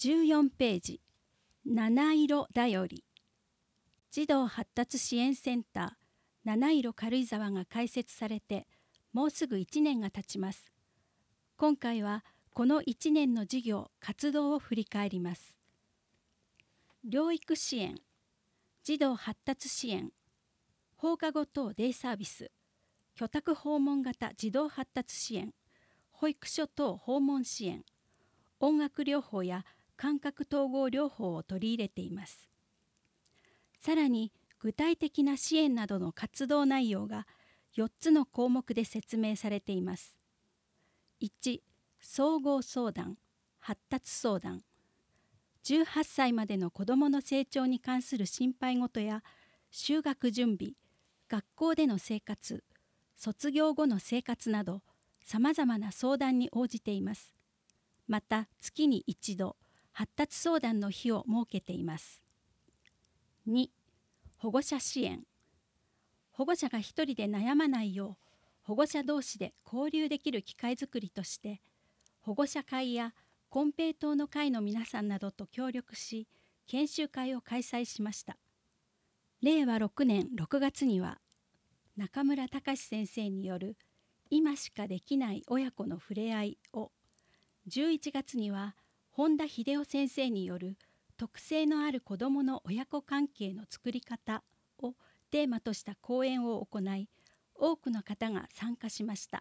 14ページ、七色だより。児童発達支援センター七色軽井沢が開設されてもうすぐ1年が経ちます。今回はこの1年の事業・活動を振り返ります。療育支援、児童発達支援、放課後等デイサービス、居宅訪問型児童発達支援、保育所等訪問支援、音楽療法や感覚統合療法を取り入れています。さらに具体的な支援などの活動内容が4つの項目で説明されています。1、総合相談、発達相談。18歳までの子どもの成長に関する心配事や就学準備、学校での生活、卒業後の生活などさまざまな相談に応じています。また月に1度発達相談の日を設けています。2、保護者支援。保護者が一人で悩まないよう保護者同士で交流できる機会づくりとして保護者会や金平糖の会の皆さんなどと協力し研修会を開催しました。令和6年6月には中村隆先生による今しかできない親子の触れ合いを、11月には本田秀夫先生による特性のある子どもの親子関係の作り方をテーマとした講演を行い、多くの方が参加しました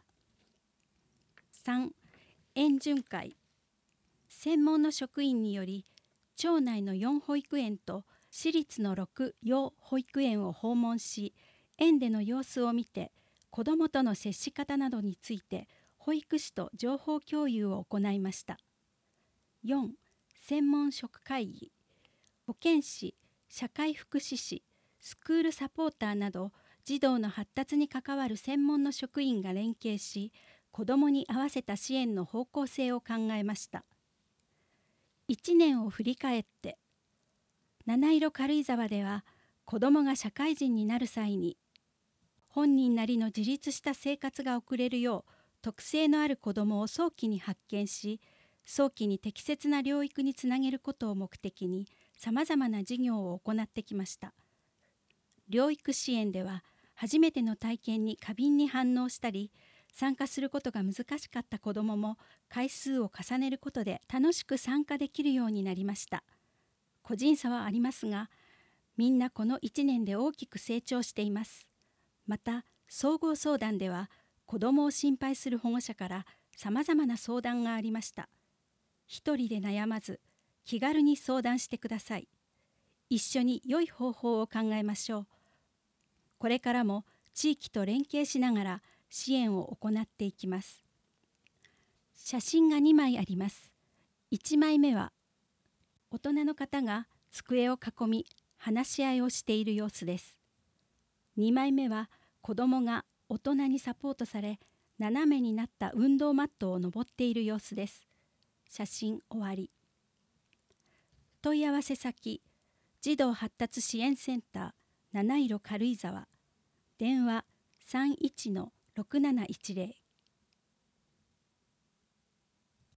。3、園巡会。専門の職員により、町内の4保育園と私立の6養保育園を訪問し、園での様子を見て、子どもとの接し方などについて、保育士と情報共有を行いました。4、専門職会議。保健師、社会福祉士、スクールサポーターなど、児童の発達に関わる専門の職員が連携し、子どもに合わせた支援の方向性を考えました。1年を振り返って、七色軽井沢では子どもが社会人になる際に、本人なりの自立した生活が送れるよう、特性のある子どもを早期に発見し、早期に適切な療育につなげることを目的に、さまざまな事業を行ってきました。療育支援では、初めての体験に過敏に反応したり、参加することが難しかった子どもも回数を重ねることで楽しく参加できるようになりました。個人差はありますが、みんなこの1年で大きく成長しています。また、総合相談では、子どもを心配する保護者からさまざまな相談がありました。一人で悩まず、気軽に相談してください。一緒に良い方法を考えましょう。これからも地域と連携しながら支援を行っていきます。写真が2枚あります。1枚目は、大人の方が机を囲み、話し合いをしている様子です。2枚目は、子どもが大人にサポートされ、斜めになった運動マットを登っている様子です。写真終わり。問い合わせ先、児童発達支援センター七色軽井沢、電話 31-6710